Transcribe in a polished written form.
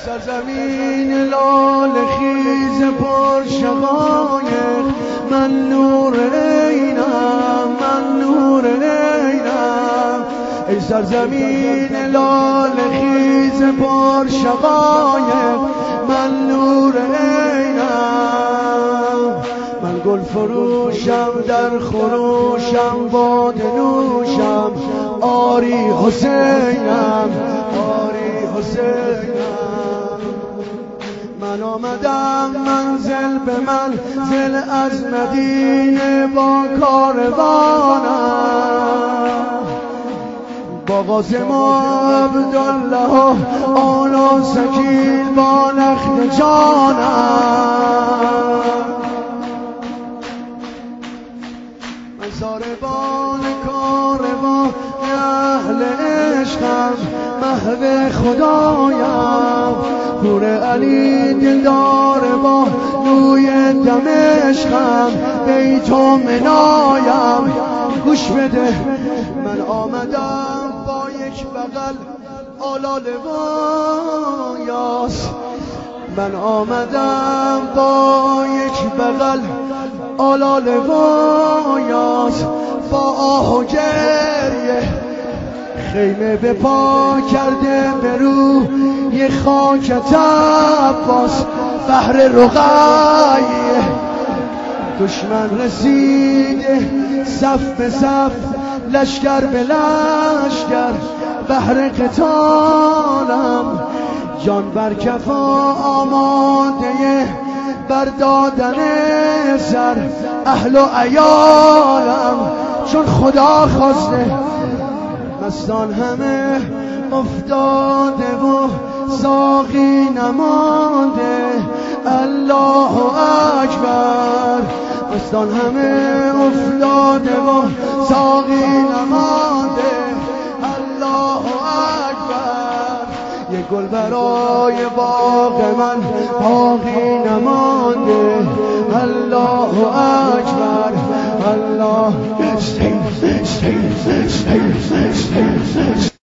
سرزمین لال خیز پر شقایق، من نور عینم، من نور عینم. ای سرزمین لال خیز پر شقایق، من نور عینم. من گل فروشم در خروشم، باد نوشم، آری حسینم، آری حسینم. من آمدم منزل به منزل از مدینه با کاروانم، با قاسم و عبدالله و آل و سکین با نخل جانم. من ساربان کاروان اهل عشقم، محو خدایم، نور علی دلدار با روی دمشقم، بیت و منایم. گوش بده، من آمدم با یک بغل آلال وایاس، من آمدم با یک بغل آلال وایاس، با آه و گریه خیمه به پا کرده به روی خاکت عباس، بحر رقیه. دشمن رسیده صف به صف، لشکر به لشکر، بحر قتالم، جان بر کفا آماده بردادن سر اهل و عیالم. چون خدا خواسته مستان همه افتاده و ساقی نمانده، الله اکبر. مستان همه افتاده و ساقی نمانده، الله اکبر. یک گل برای باغ من باقی نمانده، الله اکبر. الله